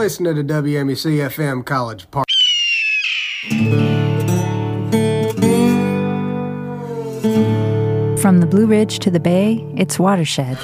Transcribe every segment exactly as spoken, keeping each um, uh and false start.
listening to W M E C F M College Park. From the Blue Ridge to the Bay, it's Watershed.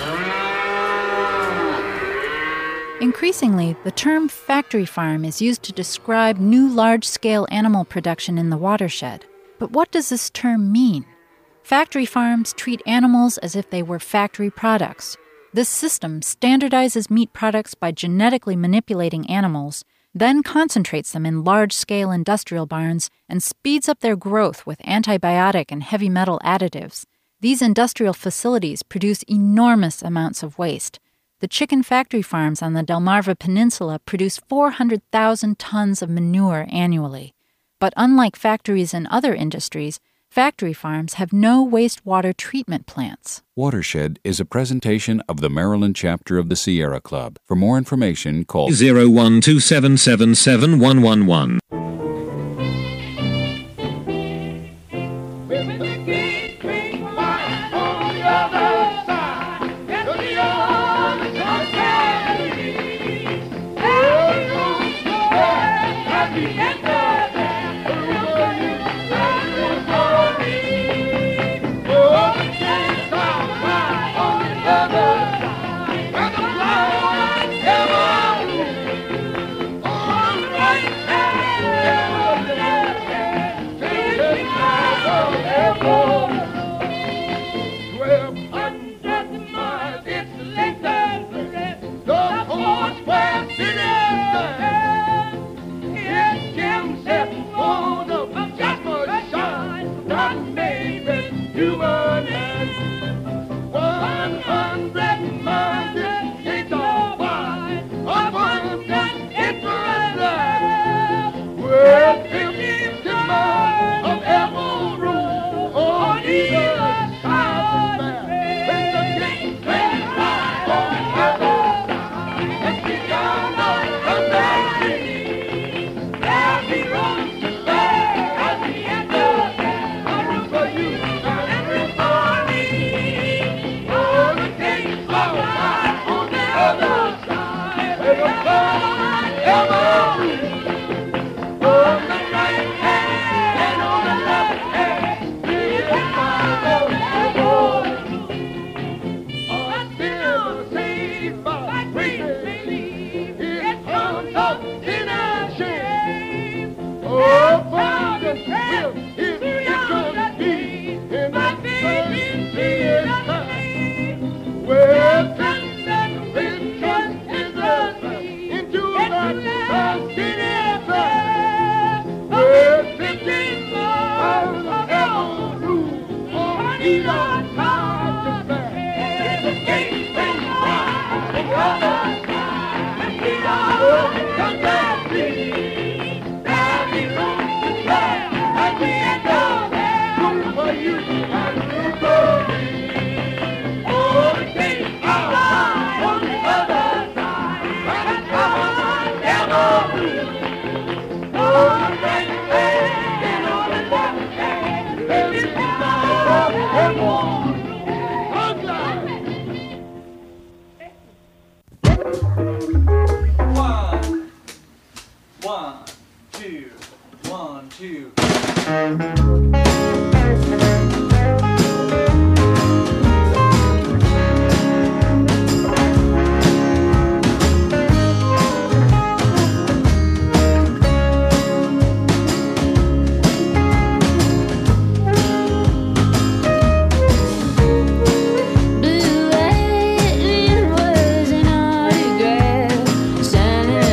Increasingly, the term factory farm is used to describe new large-scale animal production in the watershed. But what does this term mean? Factory farms treat animals as if they were factory products. This system standardizes meat products by genetically manipulating animals, then concentrates them in large-scale industrial barns and speeds up their growth with antibiotic and heavy metal additives. These industrial facilities produce enormous amounts of waste. The chicken factory farms on the Delmarva Peninsula produce four hundred thousand tons of manure annually. But unlike factories in other industries, factory farms have no wastewater treatment plants. Watershed is a presentation of the Maryland chapter of the Sierra Club. For more information, call zero one two seven seven seven one one one.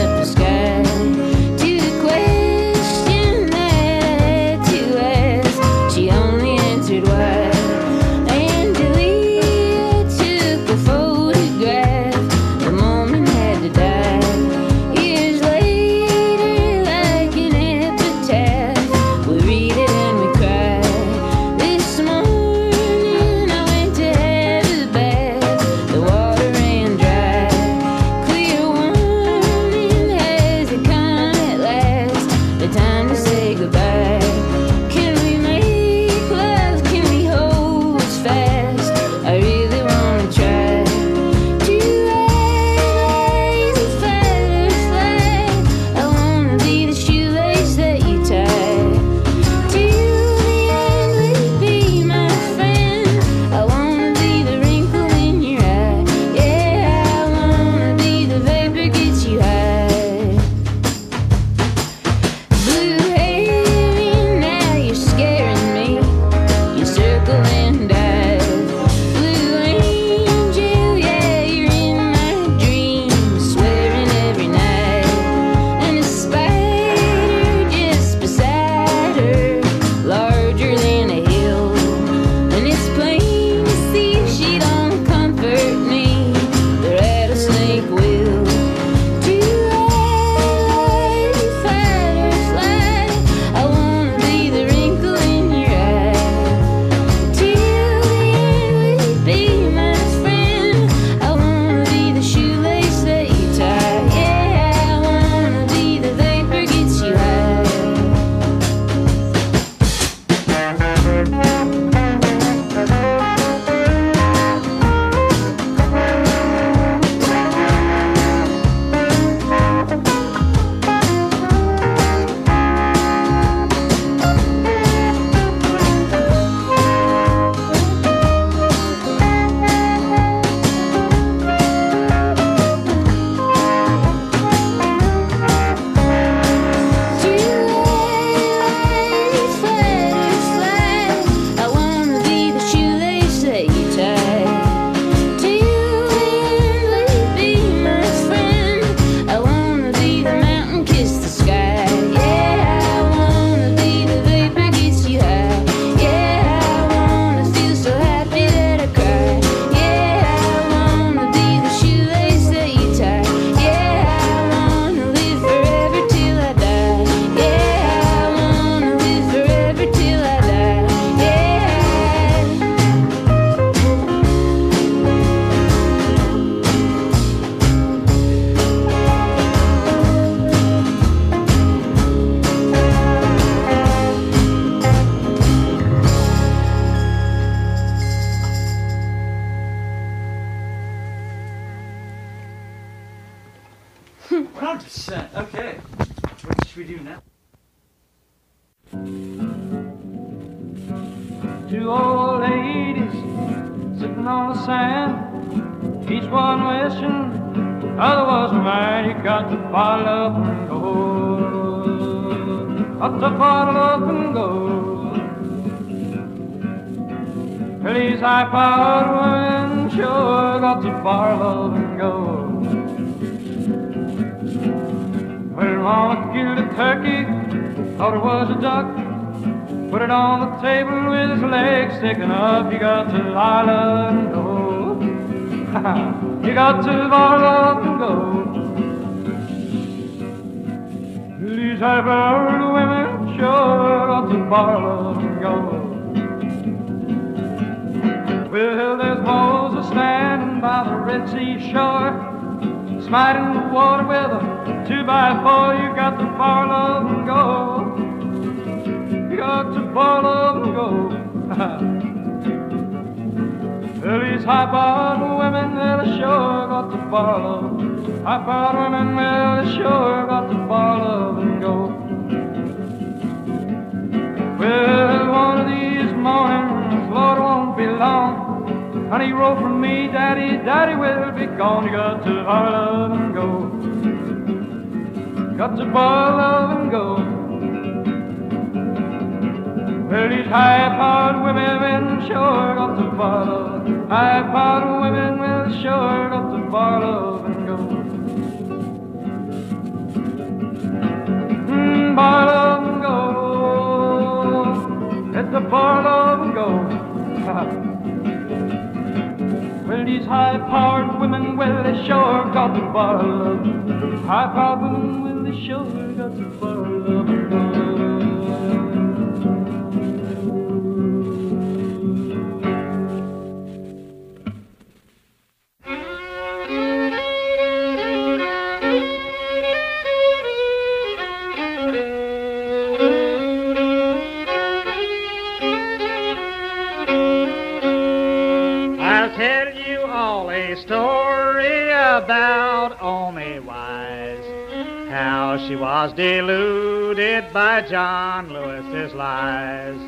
To the question that I had to ask. percent. Okay. What should we do now? Two old ladies sitting on the sand, each one wishing the other was a man. You got to bottle up and go. Got to bottle up and go. These high-powered women sure got to bottle up and go. Well, Mama killed a turkey, thought it was a duck, put it on the table with his legs sticking up. You got to bottle up and go. You got to bottle up and go. These high-powered women sure got to bottle up and go. Well, there's Moses standing by the Red Sea shore, smiting the water with a two by four. You got to bottle up and go. You got to bottle up and go. Well, these high-powered women, well, they sure got to bottle up. High-powered women, well, they sure got to bottle up and go. Well, one of these mornings, Lord, it won't be long. Honey, roll from me, Daddy, Daddy will be gone. You got to bottle up and go. Got to bottle up and go. Well, these high-powered women sure got to bottle up. High-powered women will sure got to bottle up and go. Mm, bottle up and go. Let the bottle up and go. Well, these high-powered women, well, they sure got to bottle up. High-powered women, well, they sure got to bottle up and go. About Omi Wise, how she was deluded by John Lewis's lies.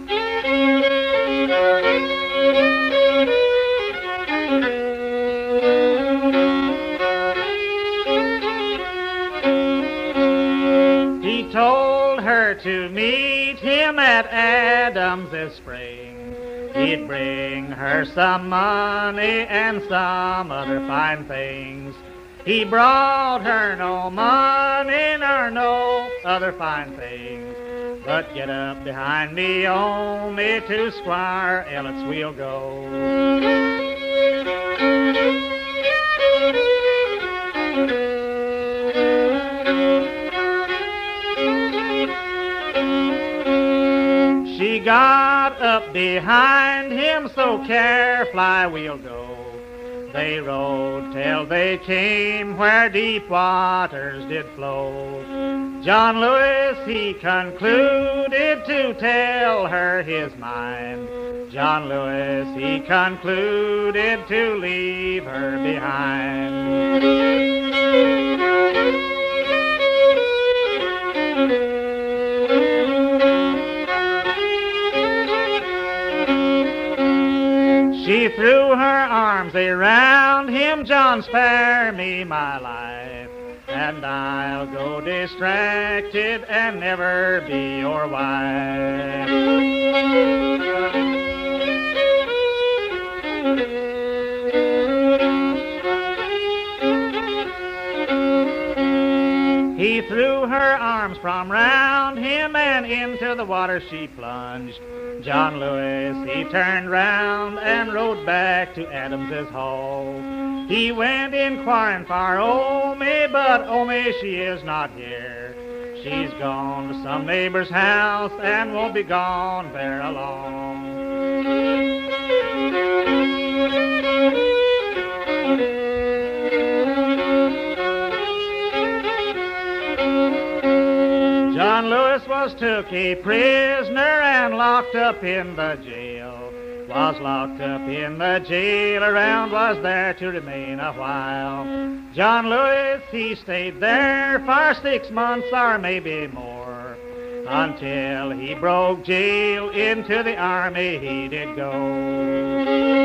He told her to meet him at Adams's spring. He'd bring her some money and some other fine things. He brought her no money nor no other fine things. But get up behind me, Omi, to Squire Ellet's we'll go. She got up behind him, so carefly we'll go. They rode till they came where deep waters did flow. John Lewis, he concluded to tell her his mind. John Lewis, he concluded to leave her behind. She threw her arms around him, John, spare me my life, and I'll go distracted and never be your wife. He threw her arms from round him, and into the water she plunged. John Lewis, he turned round and rode back to Adams's hall. He went inquiring for Omi, but Omi, she is not here. She's gone to some neighbor's house and won't be gone very long. John Lewis was took a prisoner and locked up in the jail, was locked up in the jail, around was there to remain a while. John Lewis, he stayed there for six months or maybe more, until he broke jail, into the army he did go.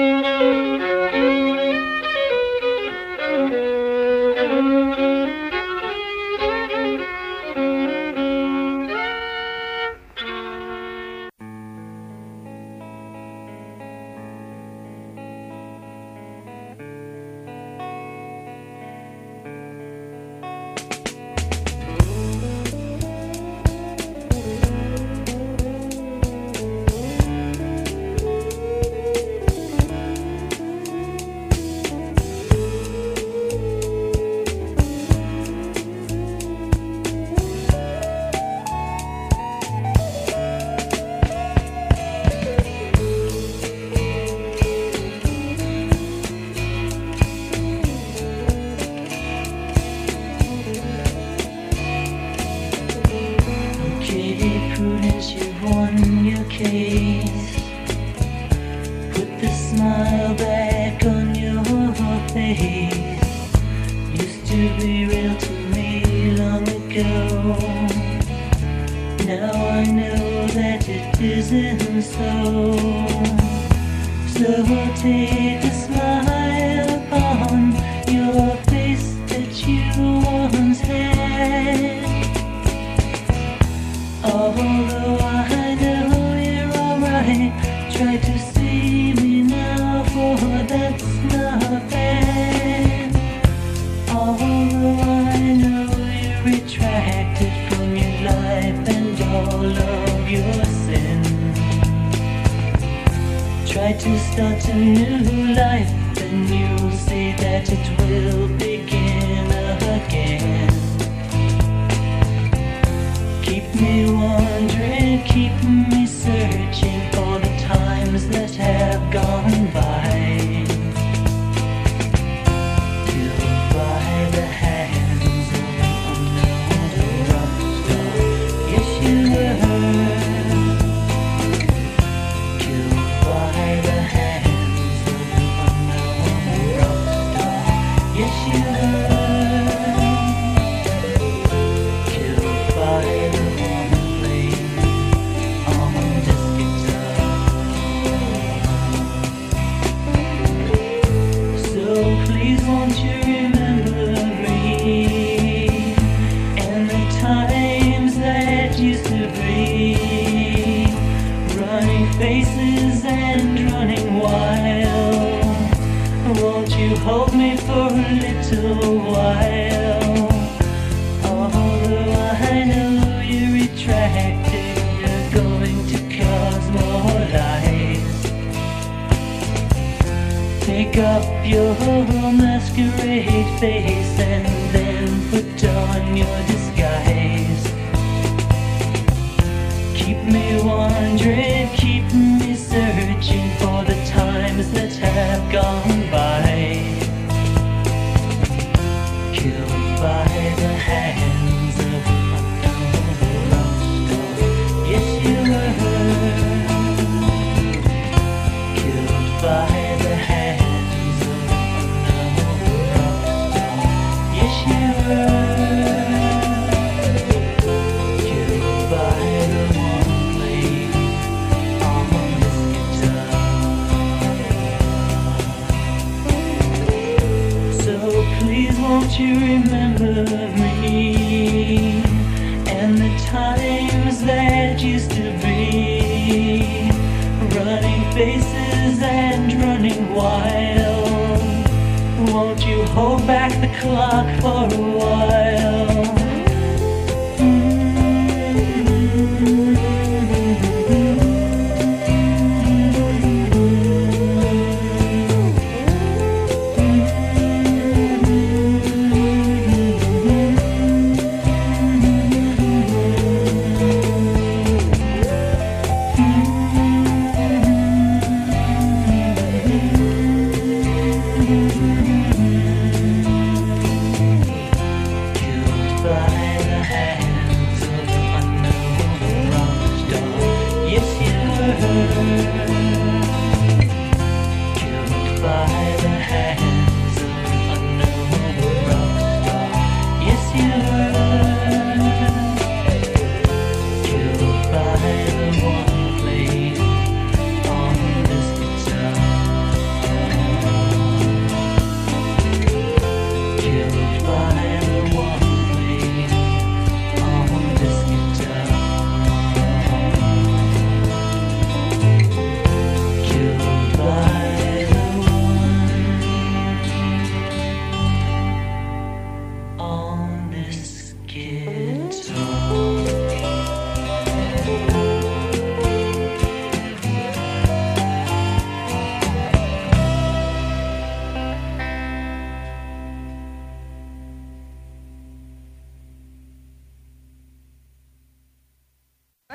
You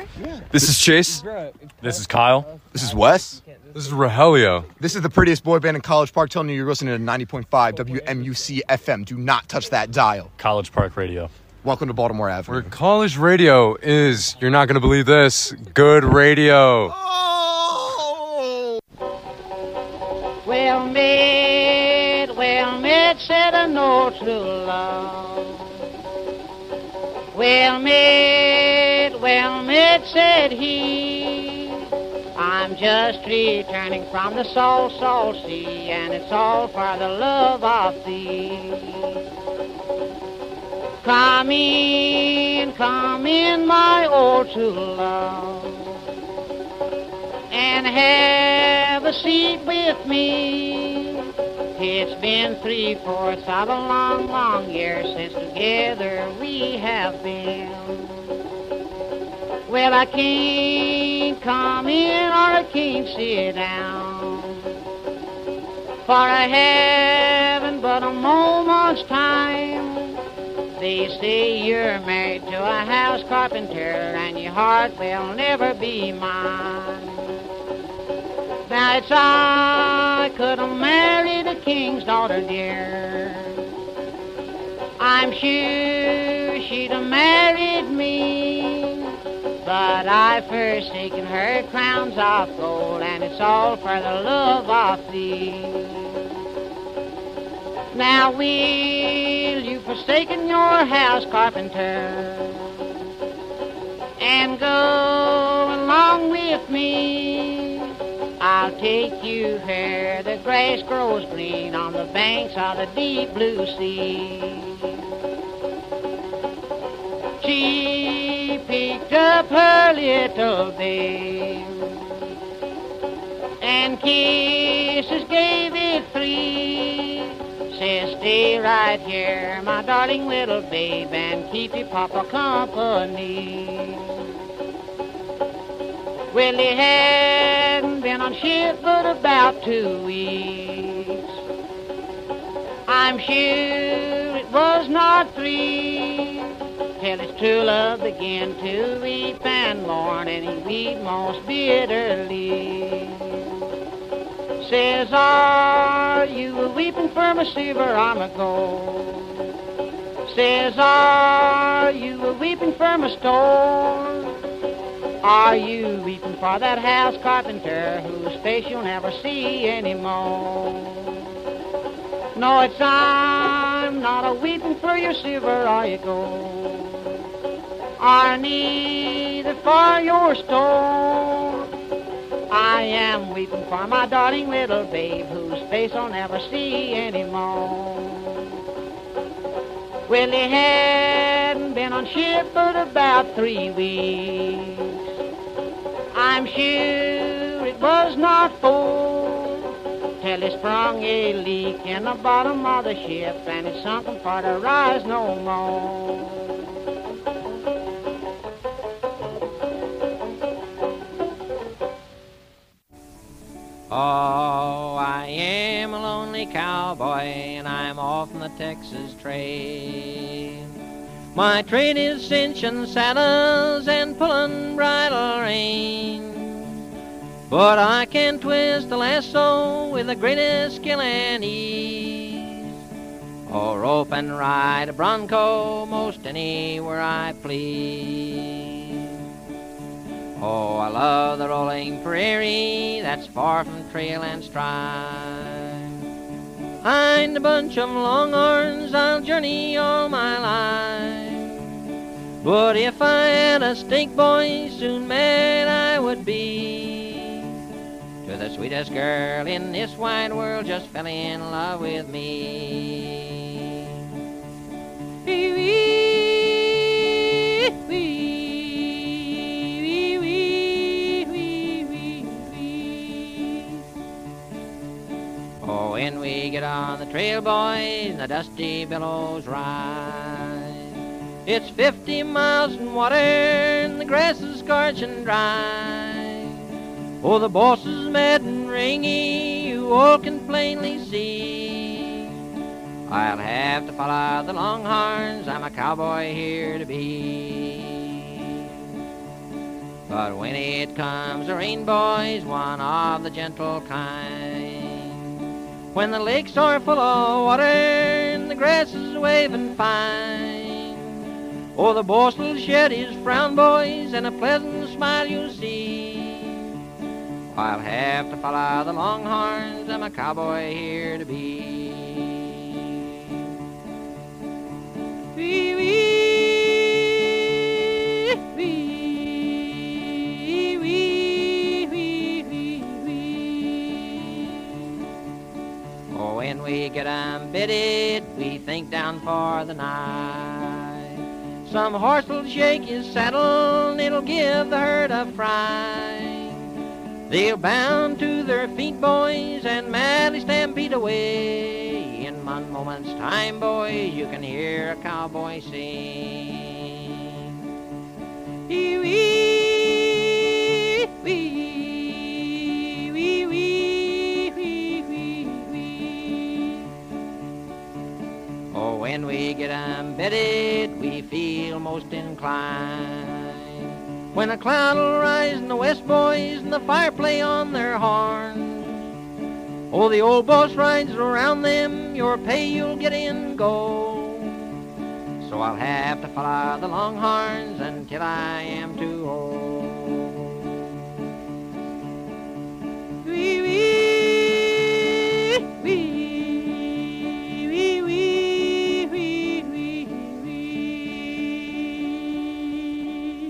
This is Chase. This is Kyle. This is Wes. This is Rogelio. This is the prettiest boy band in College Park telling you you're listening to ninety point five W M U C F M. Do not touch that dial. College Park Radio. Welcome to Baltimore Avenue. Where college radio is, you're not going to believe this, good radio. Oh! Well met, well met, said a no true love. Well met, well met, said he. I'm just returning from the salt, salt sea, and it's all for the love of thee. Come in, come in, my old true love, and have a seat with me. It's been three-fourths of a long, long year since together we have been. Well, I can't come in or I can't sit down, for I haven't but a moment's time. They say you're married to a house carpenter and your heart will never be mine. Now it's I could have married a king's daughter, dear. I'm sure she'd have married me, but I've forsaken her crowns of gold, and it's all for the love of thee. Now will you forsaken your house carpenter and go along with me? I'll take you where the grass grows green on the banks of the deep blue sea. She picked up her little babe and kisses gave it three. Says, stay right here, my darling little babe, and keep your papa company. Well, he hadn't been on ship but about two weeks. I'm sure it was not three till his true love began to weep and mourn, and he wept most bitterly. Says, are you a-weeping for my silver arm of gold? Says, are you a-weeping for my store? Are you weeping for that house carpenter whose face you'll never see anymore? No, it's I'm not a-weeping for your silver or your gold, or neither for your store. I am weeping for my darling little babe whose face I'll never see anymore. Well, he hadn't been on ship but about three weeks. I'm sure it was not four till he sprung a leak in the bottom of the ship, and it sunk him for to rise no more. Oh, I am a lonely cowboy, and I'm off on the Texas trail. My trade is cinching saddles and pulling bridle reins, but I can twist the lasso with the greatest skill and ease, or rope and ride a bronco most anywhere I please. Oh, I love the rolling prairie that's far from trail and strife. Behind a bunch of longhorns I'll journey all my life, but if I had a stake, boy, soon mad I would be. To the sweetest girl in this wide world just fell in love with me. Wee-wee, wee. Oh, when we get on the trail, boys, the dusty billows rise. It's fifty miles in water, and the grass is scorching dry. Oh, the boss is mad and ringy, you all can plainly see. I'll have to follow the longhorns, I'm a cowboy here to be. But when it comes to rain, boys, one of the gentle kind, when the lakes are full of water and the grass is waving fine, oh, the boss will shed his frown, boys, and a pleasant smile you'll see. I'll have to follow the Longhorns, I'm a cowboy here to be. Wee, wee, wee, wee, wee, wee, wee. Oh, when we get 'em bedded, we think down for the night. Some horse will shake his saddle and it'll give the herd a fright. They'll bound to their feet, boys, and madly stampede away. In one moment's time, boys, you can hear a cowboy sing. Wee, wee, wee, wee, wee, wee, wee, wee. Oh, when we get 'em bedded, we feel most inclined. When a cloud will rise in the west, boys, and the fire play on their horns. Oh, the old boss rides around them, your pay you'll get in gold. So I'll have to follow the Longhorns until I am too old. Wee, wee, wee, wee, wee, wee, wee, wee.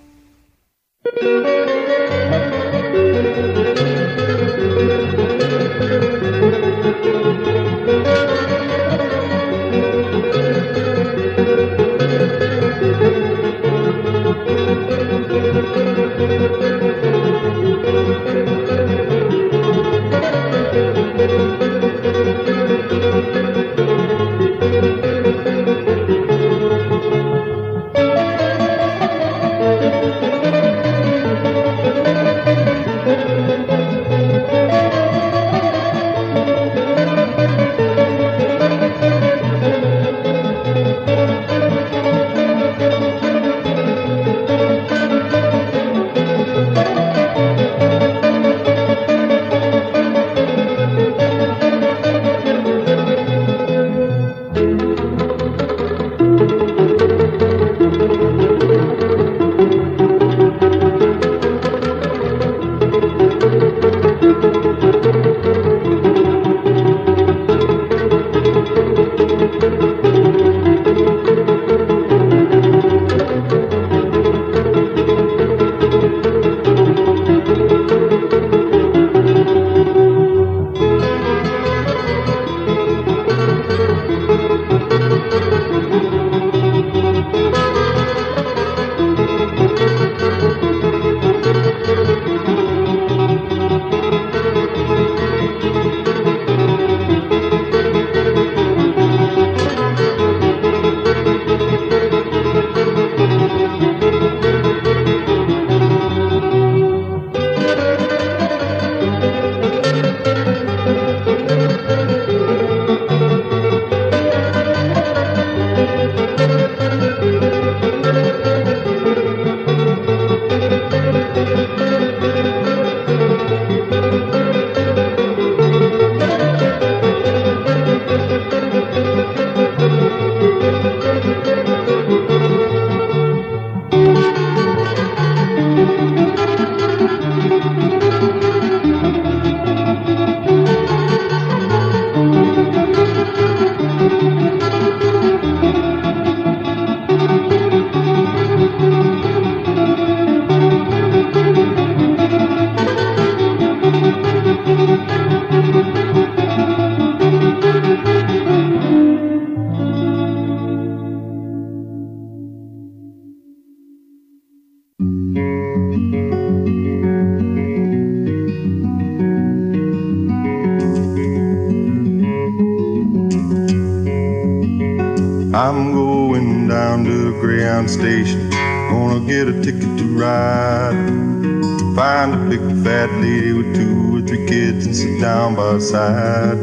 I'm going down to the Greyhound station, gonna get a ticket to ride. Find a big fat lady with two or three kids and sit down by her side.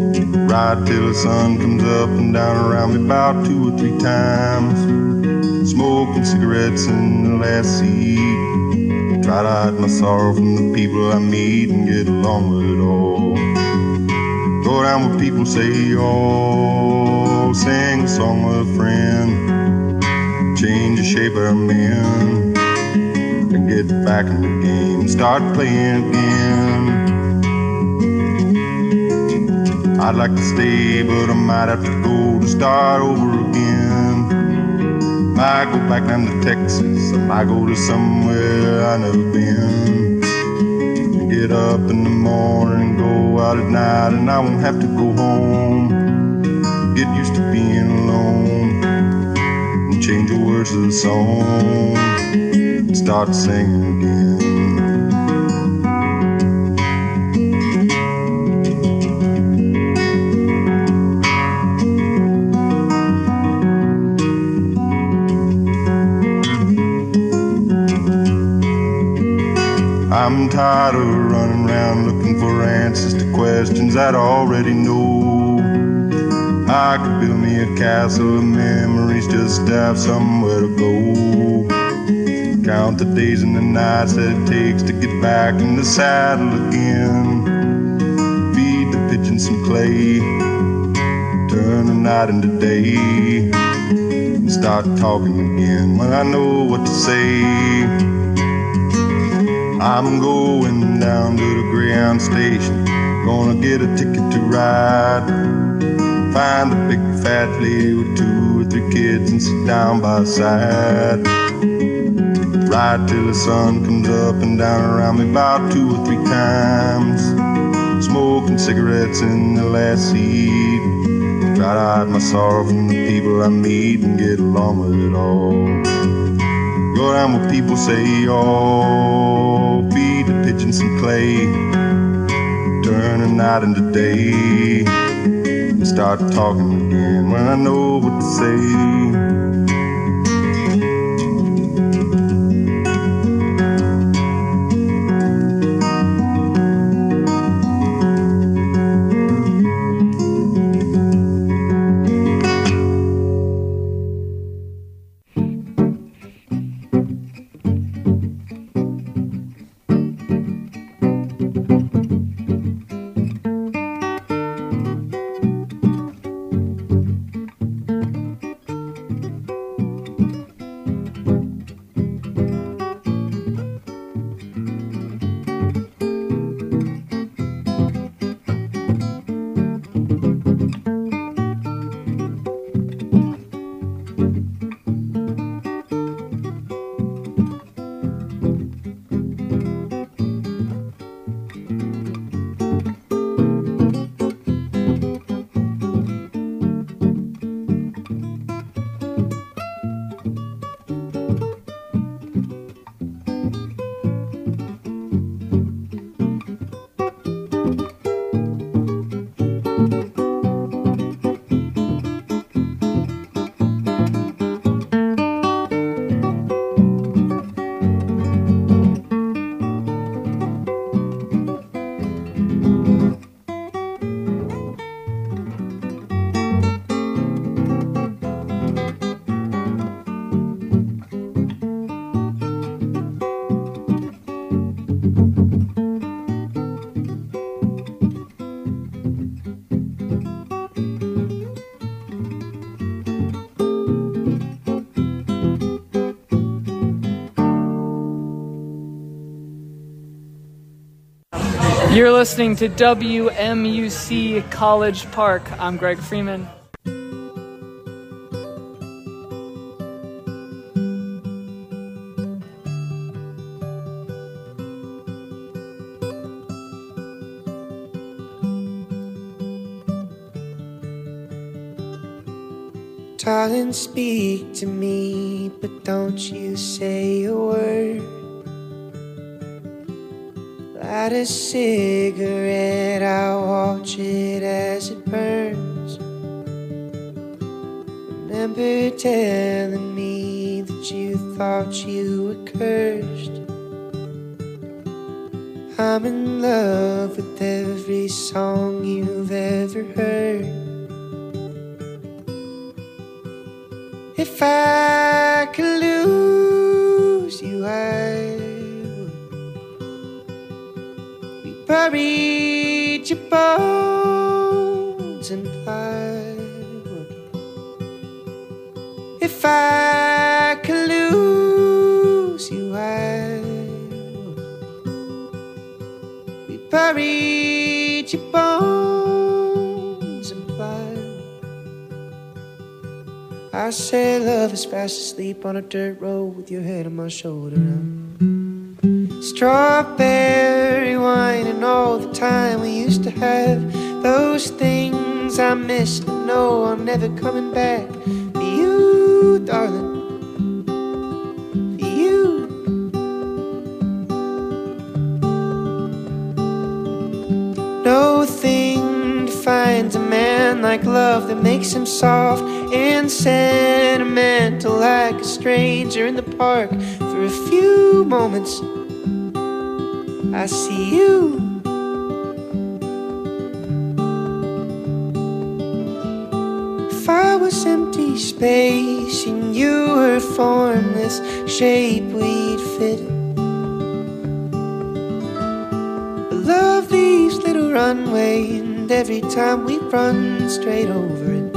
Ride till the sun comes up and down around me about two or three times. smoking cigarettes in the last seat. Try to hide my sorrow from the people I meet and get along with it all. Go down where people say, oh, sing a song with a friend, change the shape of a man, and get back in the game, start playing again. I'd like to stay, but I might have to go to start over again. Might go back down to Texas, I might go to somewhere I've never been. Get up in the morning and go out at night, and I won't have to go home. Get used to being alone and change the words of the song and start singing again. I'm tired of running around looking for answers to questions that I already know. I could build me a castle of memories just to have somewhere to go. Count the days and the nights that it takes to get back in the saddle again. Feed the pigeons some clay, turn the night into day, and start talking again when I know what to say. I'm going down to the Greyhound station, gonna get a ticket to ride. Find a big fat lady with two or three kids and sit down by her side. Ride till the sun comes up and down around me about two or three times. Smoking cigarettes in the last seat. Try to hide my sorrow from the people I meet and get along with it all. Go down where people say, oh, feed the pigeons some clay, turn the night into day, and start talking again when I know what to say. You're listening to W M U C College Park. I'm Greg Freeman. Darling, speak to me, but don't you say a word. Light a cigarette, I'll watch it as it burns. Remember telling me that you thought you were cursed. I'm in love with every song you've ever heard. If I could buried your bones in plywood. If I could lose you, I would. We buried your bones in plywood. I said love is fast asleep on a dirt road with your head on my shoulder now. Strawberry wine and all the time we used to have. Those things I miss and know are never coming back. For you, darling, for you. No thing defines a man like love that makes him soft and sentimental, like a stranger in the park. For a few moments I see you. If I was empty space and you were formless shape, we'd fit it. I love these little runway, and every time we run straight over it.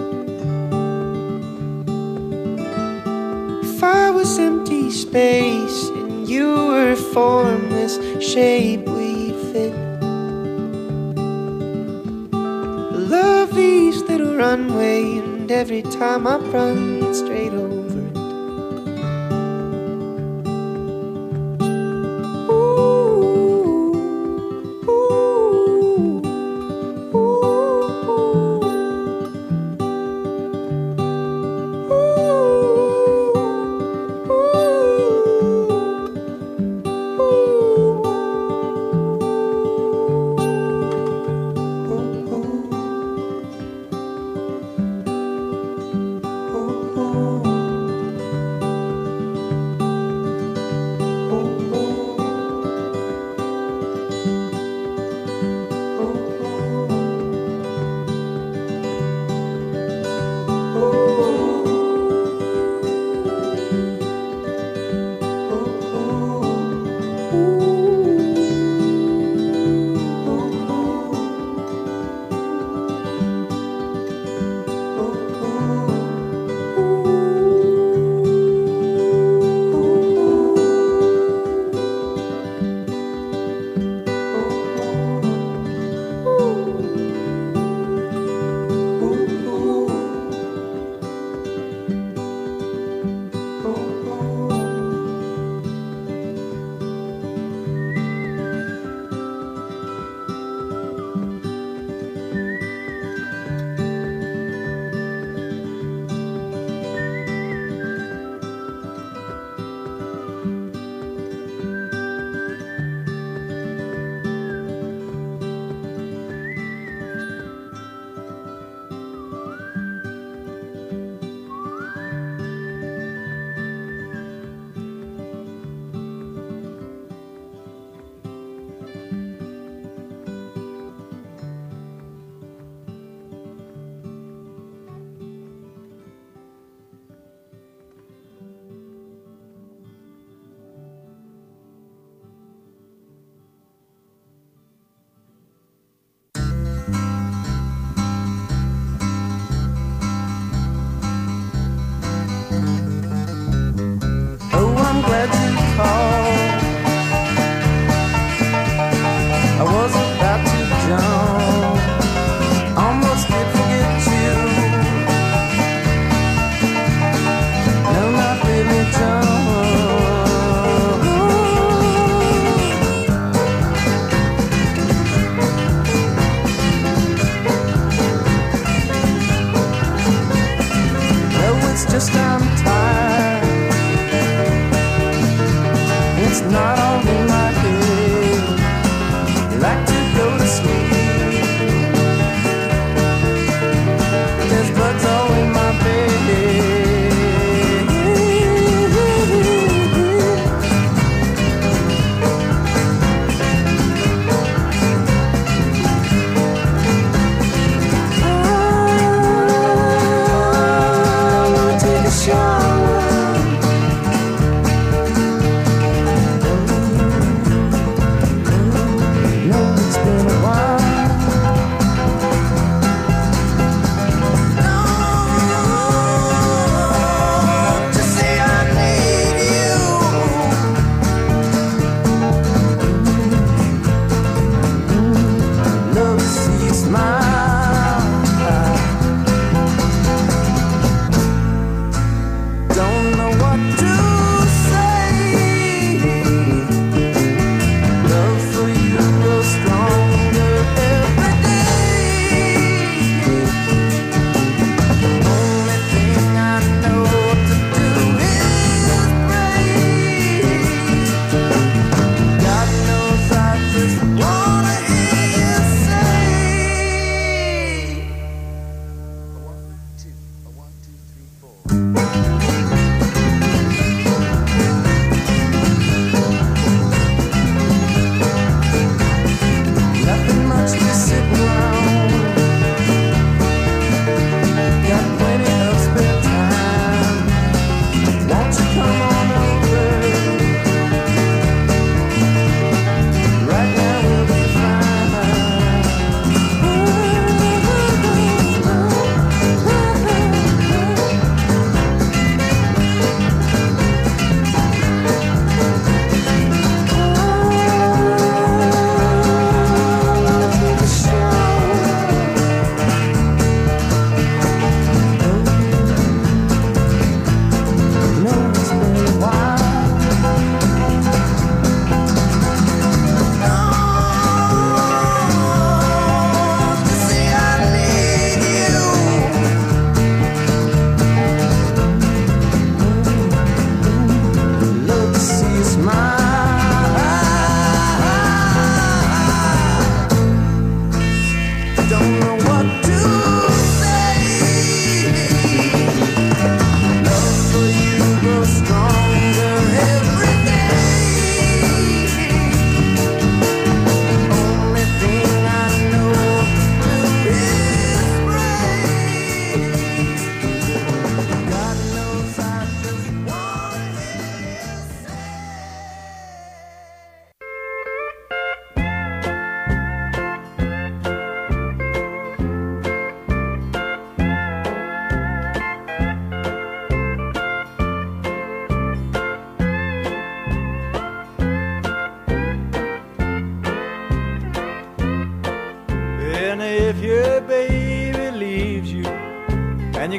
If I was empty space and you were formless shape, we'd fit. I love these little runway, and every time I run straight over it.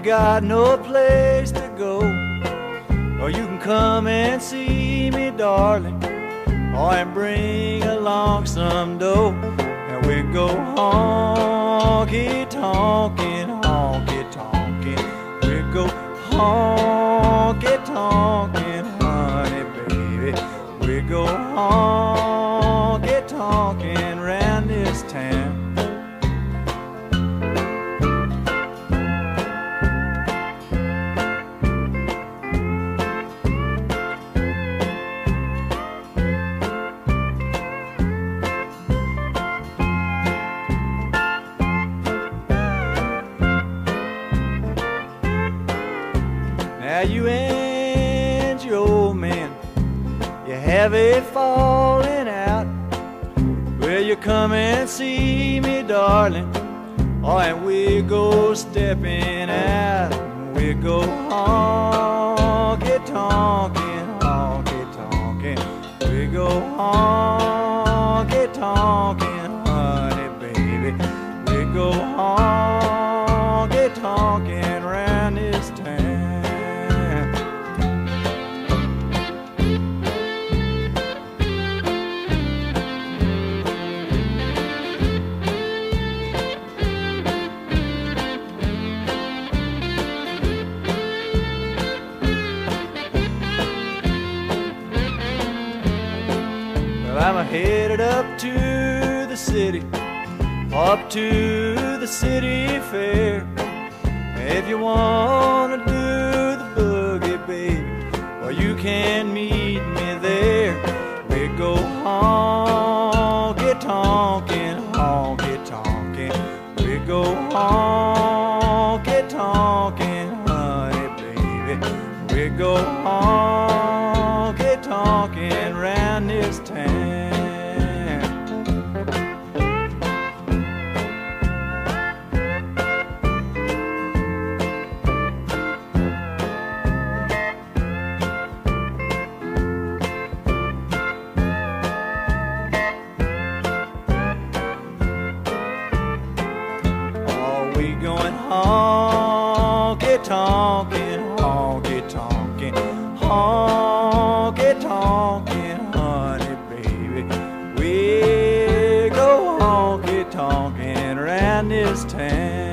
got no place to go, or you can come and see me, darling, or and bring along some dough, and we go honky tonkin', honky tonkin'. We go honky tonkin', honey baby. We go honky tonkin' round this town. Now you and your old man, you have a falling out. Will you come and see me, darling? Oh, and we go stepping out. We go honky tonkin', honky tonkin'. We go honky tonkin', honey baby. We go honky tonkin' round this town. I'm headed up to the city, up to the city fair. If you wanna do the boogie, baby, well, you can meet me there. We go honky tonkin', honky tonkin'. We go honky tonkin', honey baby. We go honky tonkin' round this town. Honky tonkin', honky tonkin', honky tonkin', honey baby. We go honky tonkin' round this town.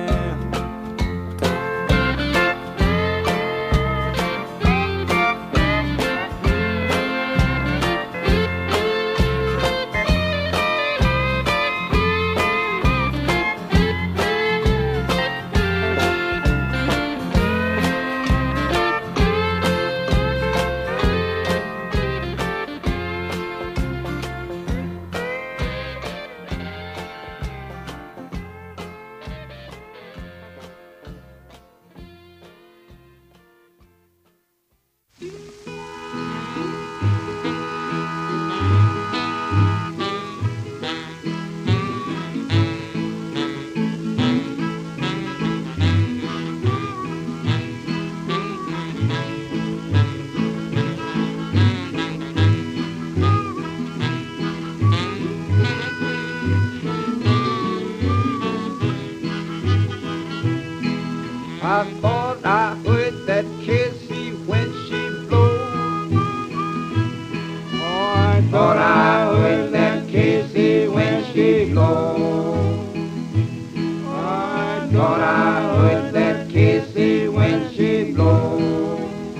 I thought I heard that Cassie when she blew. Oh, I thought I heard that Cassie when she blew. I thought I heard that Cassie when she blew.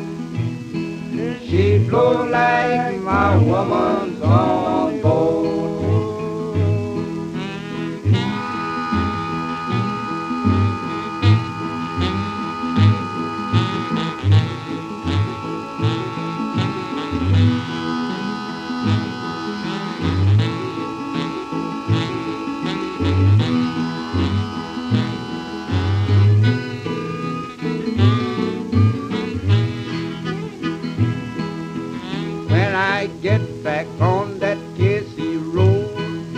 She blew like my woman's on board. When I get back on that Cassie road,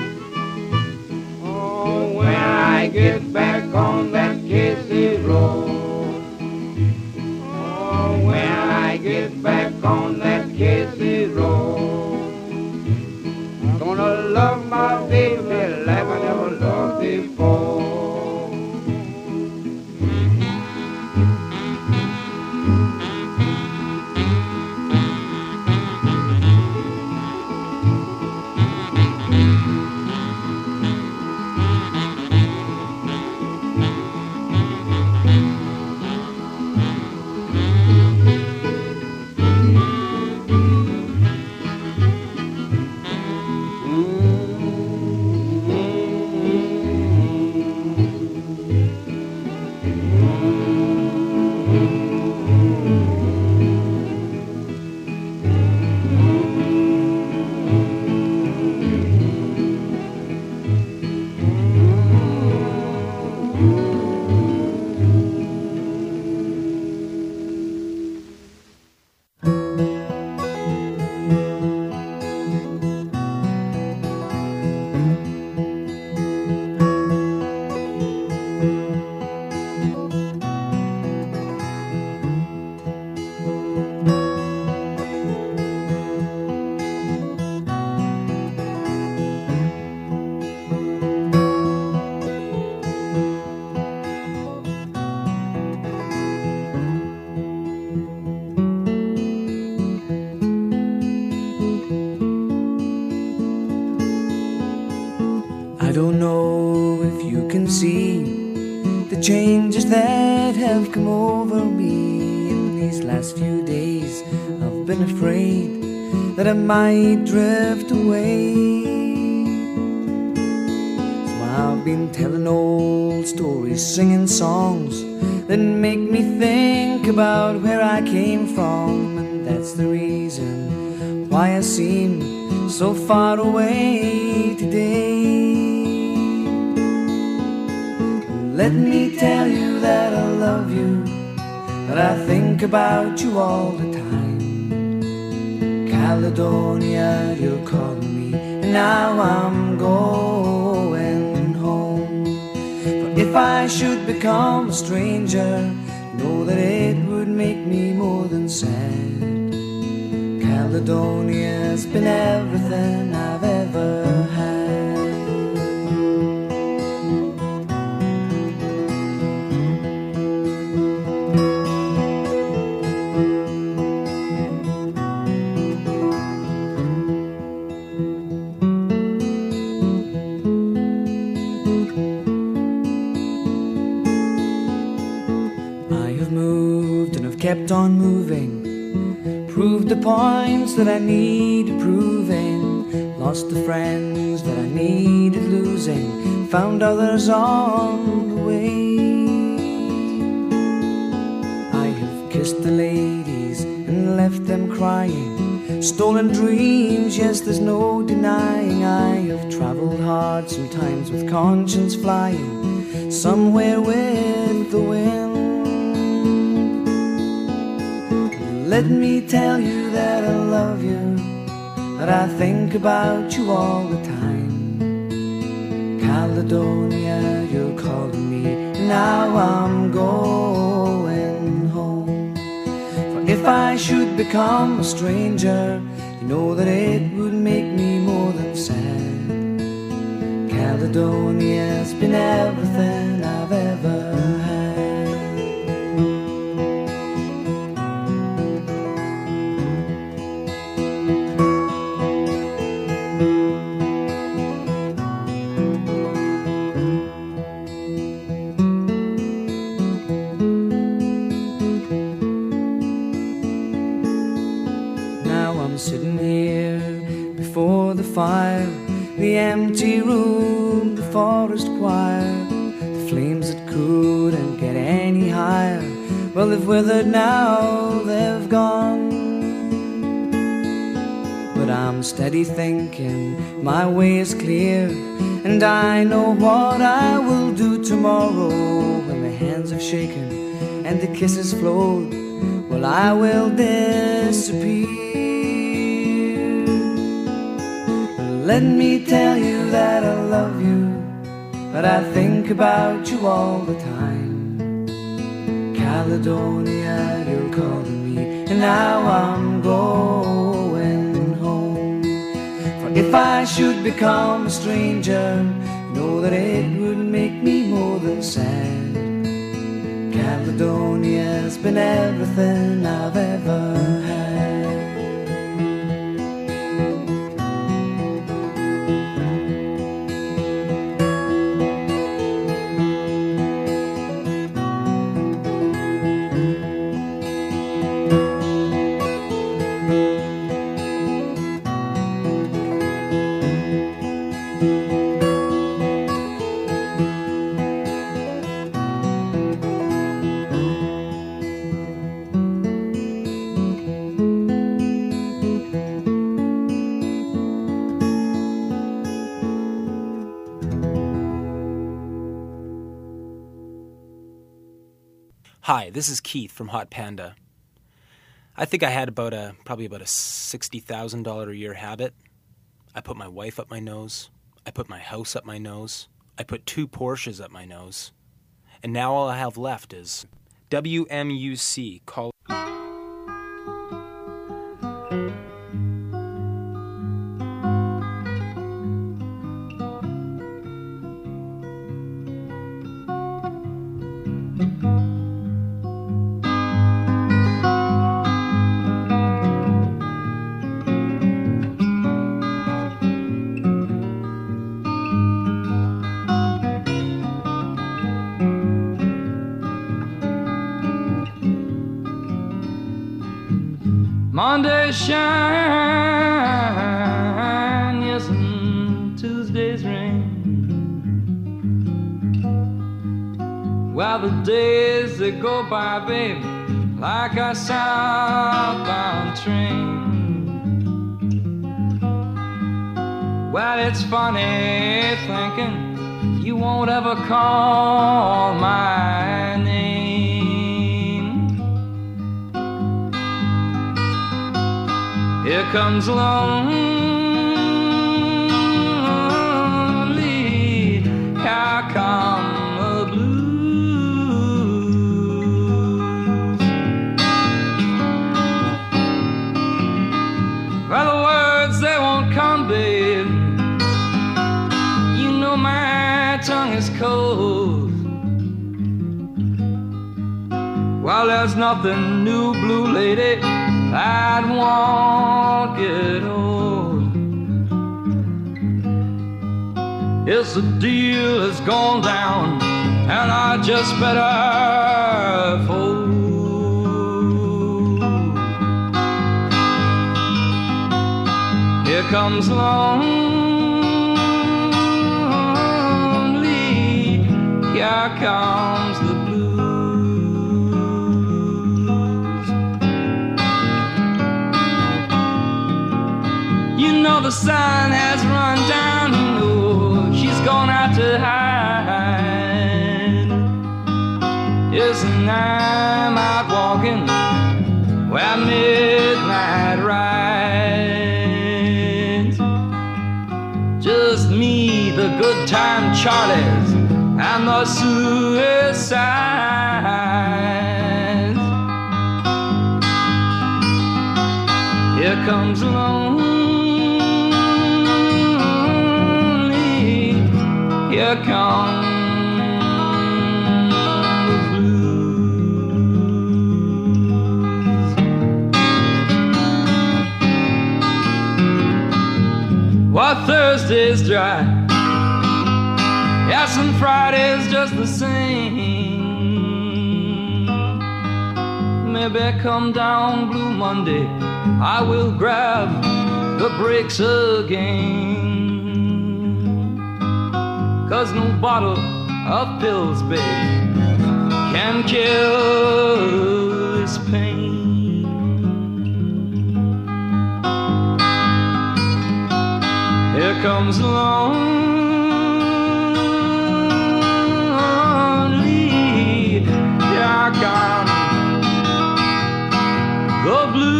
oh, when I get back on that Cassie road, oh, when I get back on that Cassie road, I'm gonna love my baby like I never loved before. I don't know if you can see the changes that have come over me in these last few days. I've been afraid that I might drift away, so I've been telling old stories, singing songs that make me think about where I came from. And that's the reason why I seem so far away today. Let me tell you that I love you, that I think about you all the time. Caledonia, you're calling me, and now I'm going home. For if I should become a stranger, know that it would make me more than sad. Caledonia's been everything I've ever had. Kept on moving, proved the points that I needed proving, lost the friends that I needed losing, found others on the way. I have kissed the ladies and left them crying, stolen dreams, yes, there's no denying. I have traveled hard, sometimes with conscience flying, somewhere with the wind. Let me tell you that I love you, that I think about you all the time. Caledonia, you're calling me, and now I'm going home. For if I should become a stranger, you know that it would make me more than sad. Caledonia's been everything I've ever had. Fire, the empty room, the forest choir, the flames that couldn't get any higher, well, they've withered now, they've gone. But I'm steady thinking, my way is clear, and I know what I will do tomorrow. When the hands have shaken and the kisses flowed, well, I will disappear. Let me tell you that I love you, that I think about you all the time. Caledonia, you're calling me, and now I'm going home. For if I should become a stranger, know that it would make me more than sad. Caledonia's been everything I've ever had. Hi, this is Keith from Hot Panda. I think I had about a probably about a sixty thousand dollars a year habit. I put my wife up my nose. I put my house up my nose. I put two Porsches up my nose. And now all I have left is W M U C. Call Mondays shine, yes, and Tuesdays rain. Well, the days that go by, babe, like a southbound train. Well, it's funny thinking you won't ever call my name. Here comes lonely, here come the blues. Well, the words, they won't come, babe. You know my tongue is cold. Well, there's nothing new, blue lady, that won't get old. It's a deal that's gone down, and I just better fold. Here comes lonely, here comes the blues. You know the sun has run down, you know she's gone out to hide. Yes, and I'm out walking where midnight rides. Just me, the good time Charlies, and the suicides. Here comes lonely, here comes the blues. Well, Thursday's dry, yes, and Friday's just the same. Maybe come down Blue Monday, I will grab the brakes again. 'Cause no bottle of pills, babe, can kill this pain. Here comes lonely, here comes the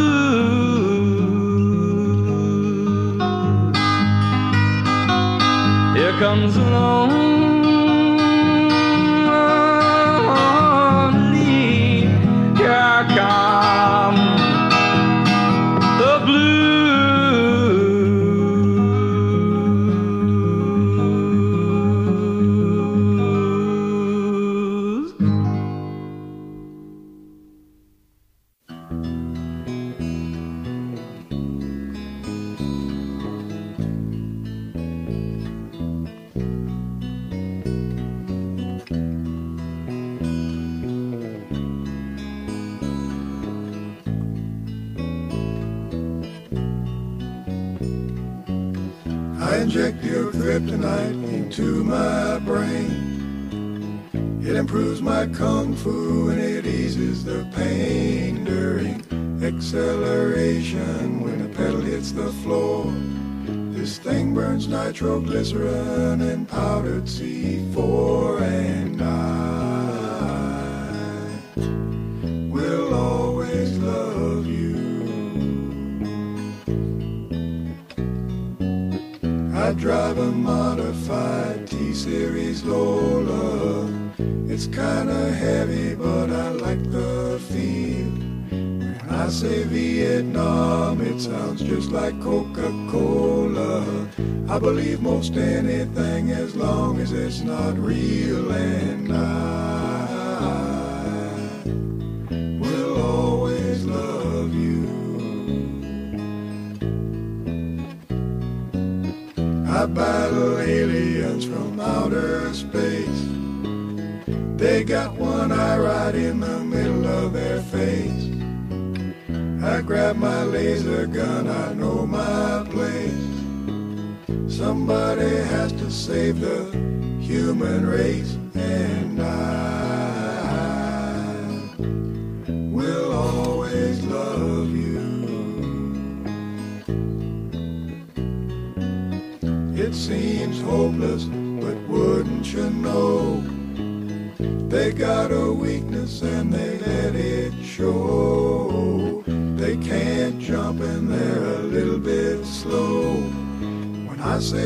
blues. Here comes lonely, here comes the blues. I inject your kryptonite into my brain. It improves my kung fu and it eases the pain during acceleration when the pedal hits the floor. This thing burns nitroglycerin and powdered C four, and I will always love you. I drive a modified T-Series Lola. It's kinda heavy, but I like the feel. When I say Vietnam, it sounds just like Coca-Cola. I believe most anything as long as it's not real, and I will always love you. I battle aliens from outer space. They got one eye right in the middle of their face. I grab my laser gun, I know my place. Somebody has to save the human race, and I will always love you. It seems hopeless, but wouldn't you know, they got a weakness and they let it show. They can't jump and they're a little bit slow. When I say